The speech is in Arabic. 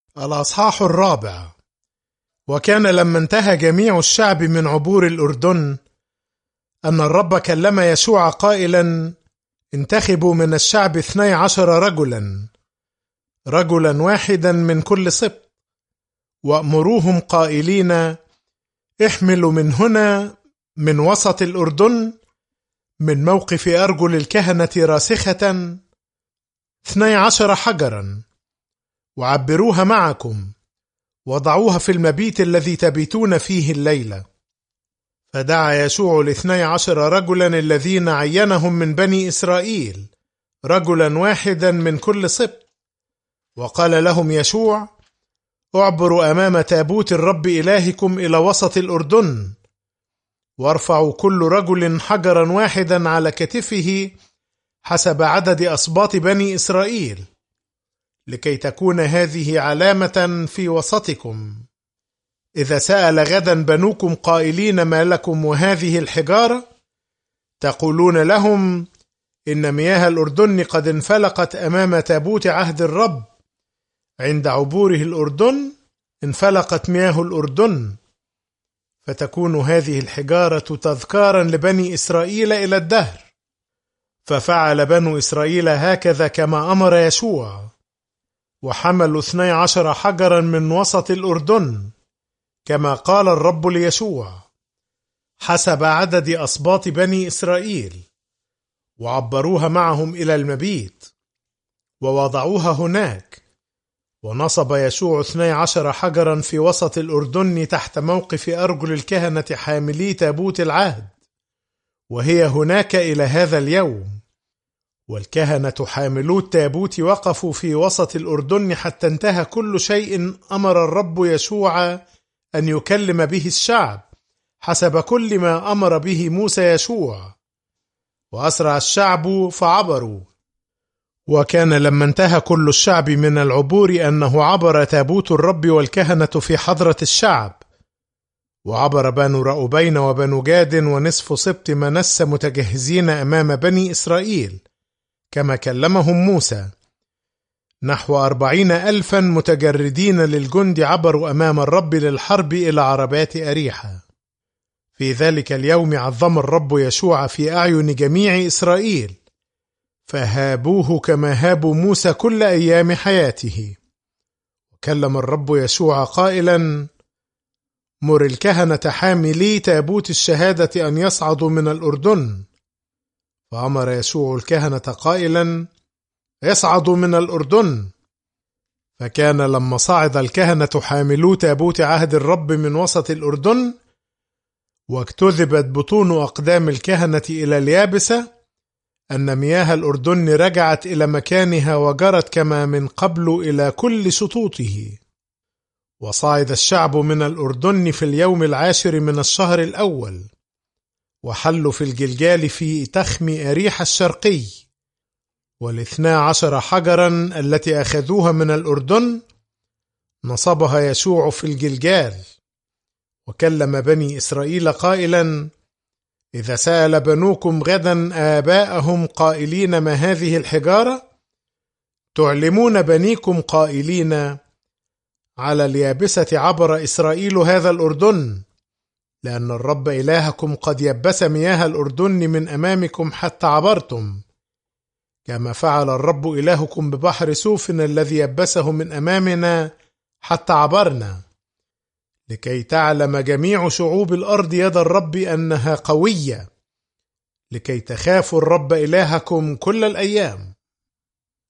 الأصحاح 4. وكان لما انتهى جميع الشعب من عبور الأردن أن الرب كلم يشوع قائلا: انتخبوا من الشعب 12 رجلا واحدا من كل سبط، وأمروهم قائلين: احملوا من هنا من وسط الأردن من موقف أرجل الكهنة راسخة 12 حجرا، وعبروها معكم، وضعوها في المبيت الذي تبيتون فيه الليلة. فدعا يشوع 12 رجلا الذين عينهم من بني إسرائيل، رجلا واحدا من كل سبط، وقال لهم يشوع: اعبروا أمام تابوت الرب إلهكم إلى وسط الأردن، وارفعوا كل رجل حجرا واحدا على كتفه حسب عدد أسباط بني إسرائيل، لكي تكون هذه علامة في وسطكم. إذا سأل غدا بنوكم قائلين: ما لكم وهذه الحجارة؟ تقولون لهم: إن مياه الأردن قد انفلقت أمام تابوت عهد الرب، عند عبوره الأردن انفلقت مياه الأردن. فتكون هذه الحجارة تذكارا لبني إسرائيل إلى الدهر. ففعل بنو إسرائيل هكذا كما أمر يشوع، وحملوا 12 حجرا من وسط الأردن كما قال الرب ليشوع حسب عدد أسباط بني إسرائيل، وعبروها معهم إلى المبيت ووضعوها هناك. ونصب يشوع 12 حجرا في وسط الأردن تحت موقف أرجل الكهنة حاملي تابوت العهد، وهي هناك إلى هذا اليوم. والكهنة حاملو التابوت وقفوا في وسط الأردن حتى انتهى كل شيء أمر الرب يشوع أن يكلم به الشعب، حسب كل ما أمر به موسى يشوع. وأسرع الشعب فعبروا. وكان لما انتهى كل الشعب من العبور أنه عبر تابوت الرب والكهنة في حضرة الشعب. وعبر بنو رأوبين وبنو جاد ونصف سبط منسى متجهزين أمام بني إسرائيل كما كلمهم موسى، نحو 40,000 متجردين للجند عبروا أمام الرب للحرب إلى عربات أريحة. في ذلك اليوم عظم الرب يشوع في أعين جميع إسرائيل، فهابوه كما هابوا موسى كل أيام حياته. وكلم الرب يشوع قائلا: مر الكهنة حاملي تابوت الشهادة أن يصعدوا من الأردن. فأمر يشوع الكهنة قائلا: يصعدوا من الأردن. فكان لما صعد الكهنة حاملو تابوت عهد الرب من وسط الأردن، واجتذبت بطون أقدام الكهنة إلى اليابسة، أن مياه الأردن رجعت إلى مكانها وجرت كما من قبل إلى كل شطوطه. وصعد الشعب من الأردن في اليوم 10 من الشهر الأول، وحلوا في الجلجال في تخم أريحة الشرقي. 12 حجرا التي أخذوها من الأردن نصبها يشوع في الجلجال. وكلم بني إسرائيل قائلا: إذا سأل بنوكم غدا آباءهم قائلين: ما هذه الحجارة؟ تعلمون بنيكم قائلين: على اليابسة عبر إسرائيل هذا الأردن، لأن الرب إلهكم قد يبس مياه الأردن من أمامكم حتى عبرتم، كما فعل الرب إلهكم ببحر سوفنا الذي يبسه من أمامنا حتى عبرنا، لكي تعلم جميع شعوب الأرض يد الرب أنها قوية، لكي تخافوا الرب إلهكم كل الأيام.